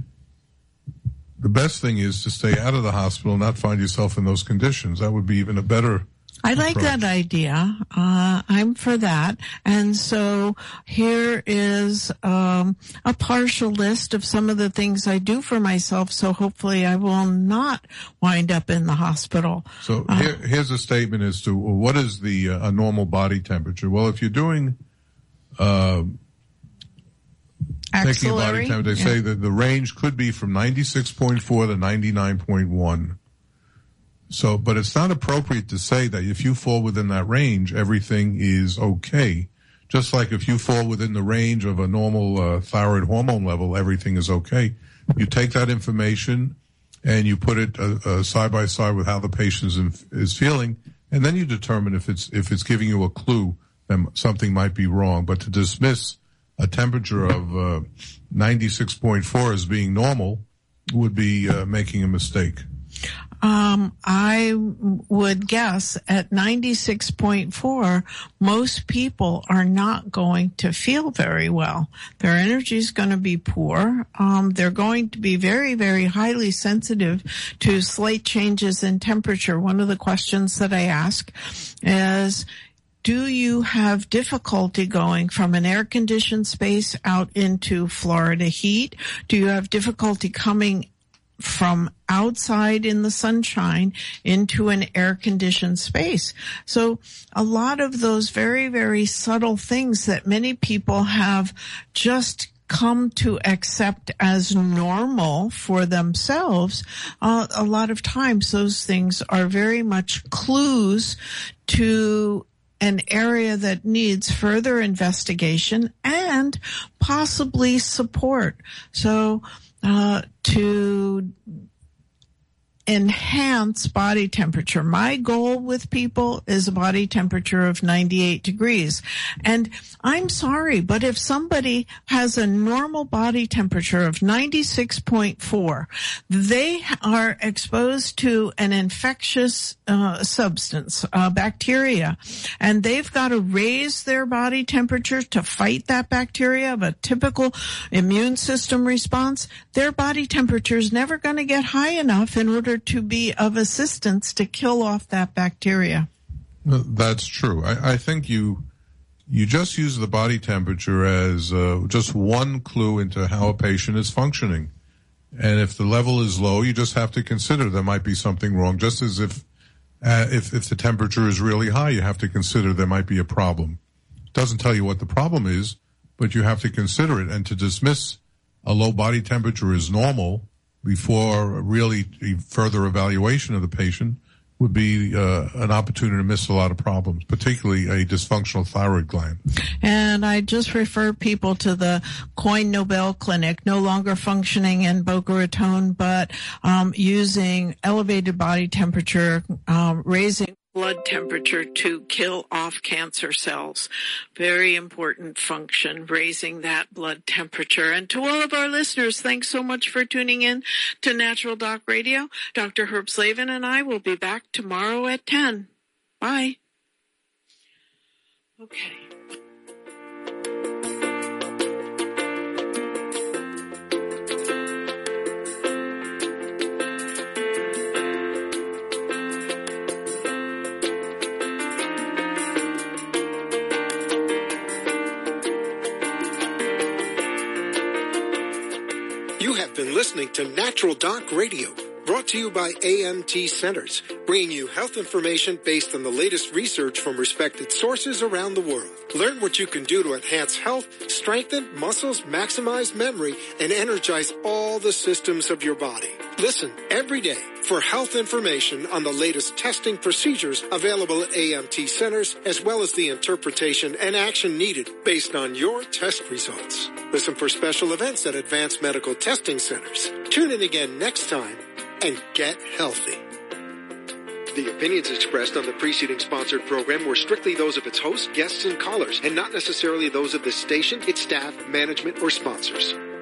Speaker 3: the best thing is to stay out of the hospital, not find yourself in those conditions. That would be even a better
Speaker 2: I like
Speaker 3: approach.
Speaker 2: that idea. Uh, I'm for that. And so here is um, a partial list of some of the things I do for myself, so hopefully I will not wind up in the hospital.
Speaker 3: So
Speaker 2: uh,
Speaker 3: here, here's a statement as to well, what is the uh, a normal body temperature. Well, if you're doing uh, taking a body temperature, they yeah. say that the range could be from ninety-six point four to ninety-nine point one. So, but it's not appropriate to say that if you fall within that range, everything is okay. Just like if you fall within the range of a normal uh, thyroid hormone level, everything is okay. You take that information and you put it uh, uh, side by side with how the patient is, is feeling, and then you determine if it's if it's giving you a clue that something might be wrong. But to dismiss a temperature of uh, ninety-six point four as being normal would be uh, making a mistake.
Speaker 2: Um, I would guess at ninety-six point four, most people are not going to feel very well. Their energy is going to be poor. Um, they're going to be very, very highly sensitive to slight changes in temperature. One of the questions that I ask is, do you have difficulty going from an air-conditioned space out into Florida heat? Do you have difficulty coming from outside in the sunshine into an air-conditioned space? So a lot of those very, very subtle things that many people have just come to accept as normal for themselves, uh, a lot of times those things are very much clues to an area that needs further investigation and possibly support. So Uh, to enhance body temperature. My goal with people is a body temperature of ninety-eight degrees. And I'm sorry, but if somebody has a normal body temperature of ninety-six point four, they are exposed to an infectious uh, substance, uh, bacteria, and they've got to raise their body temperature to fight that bacteria of a typical immune system response. Their body temperature is never going to get high enough in order to be of assistance to kill off that bacteria.
Speaker 3: That's true. I, I think you you just use the body temperature as uh, just one clue into how a patient is functioning. And if the level is low, you just have to consider there might be something wrong. Just as if uh, if, if the temperature is really high, you have to consider there might be a problem. It doesn't tell you what the problem is, but you have to consider it. And to dismiss a low body temperature as normal before really further evaluation of the patient would be uh, an opportunity to miss a lot of problems, particularly a dysfunctional thyroid gland.
Speaker 2: And I just refer people to the Coin Nobel Clinic, no longer functioning in Boca Raton, but um, using elevated body temperature, um, raising blood temperature to kill off cancer cells. Very important function, raising that blood temperature. And to all of our listeners, thanks so much for tuning in to Natural Doc Radio. Doctor Herb Slavin and I will be back tomorrow at ten. Bye. Okay.
Speaker 1: Been listening to Natural Doc Radio, brought to you by A M T Centers, bringing you health information based on the latest research from respected sources around the world. Learn what you can do to enhance health, strengthen muscles, maximize memory, and energize all the systems of your body. Listen every day for health information on the latest testing procedures available at A M T Centers, as well as the interpretation and action needed based on your test results. Listen for special events at Advanced Medical Testing Centers. Tune in again next time and get healthy. The opinions expressed on the preceding sponsored program were strictly those of its hosts, guests, and callers, and not necessarily those of the station, its staff, management, or sponsors.